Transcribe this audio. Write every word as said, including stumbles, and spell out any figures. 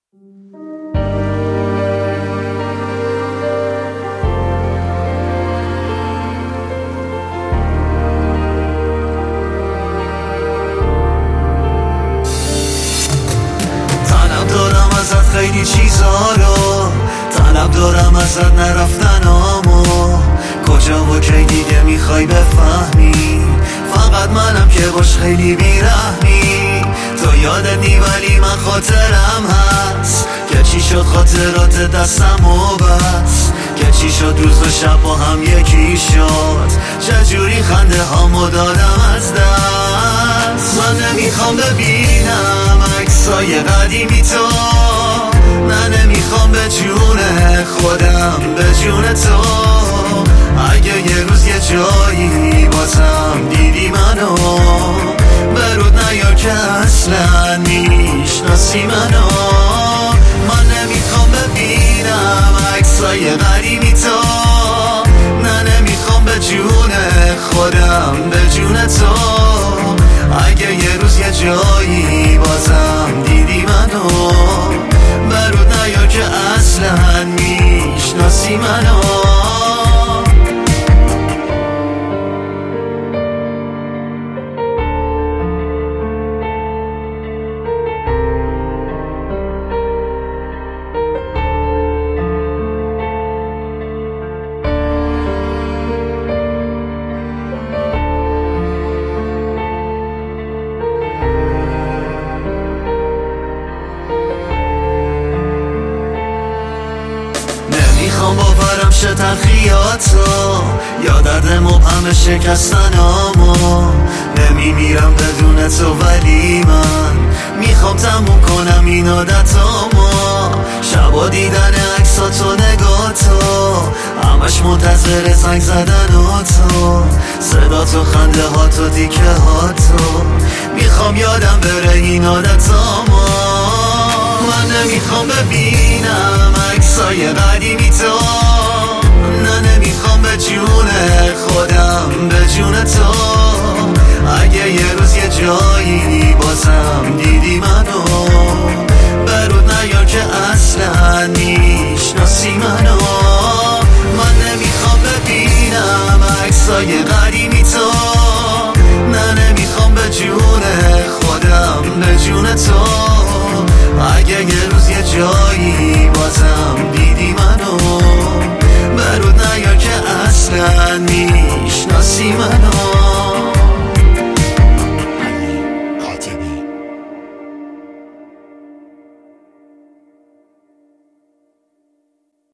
خیلی چیزا رو طلب دارم ازت، نرفتنامو کجا و کی دیگه میخوای بفهمی؟ فقط منم که باش خیلی بیرحمی. تو یادت نی ولی من خاطرم هست که چی شد خاطرات دستم و بس، که چی شد روز و شب با هم یکی شد، چجوری خنده هامو دادم از دست. من نمیخوام ببینم عکسای قدیمی تو، نه نمیخوام به جون خودم به جون تو. اگه یه روز یه جایی بازم دیدی منو، برود نیا که اصلا میشناسی منو. من نمیخوام ببینم عکسای قدیمی تو، نه نمیخوام به جون خودم به جون تو. اگه یه روز یه جایی بازم دیدی منو، برود نیا که اصلا میشناسی منو. نمیخوام باورم شه تلخیاتو یا درد مبهم شکستنامو. نمیمیرم بدون تو ولی من میخوام تموم کنم این عادتامو. شبا دیدن عکساتو نگاتو، همش منتظر زنگ زدن و تو، صدا تو خنده هاتو دیگه هاتو. میخوام یادم بره این عادتامو. من نمیخوام ببینم عکسای قدیمی تو، نه نمیخوام به جون خودم به جون تو. اگه یه روز یه جایی بازم دیدی منو، برود نیا که اصلا میشناسی منو. من نمیخوام ببینم عکسای قدیمی تو، نه نمیخوام به جون خودم به جون تو.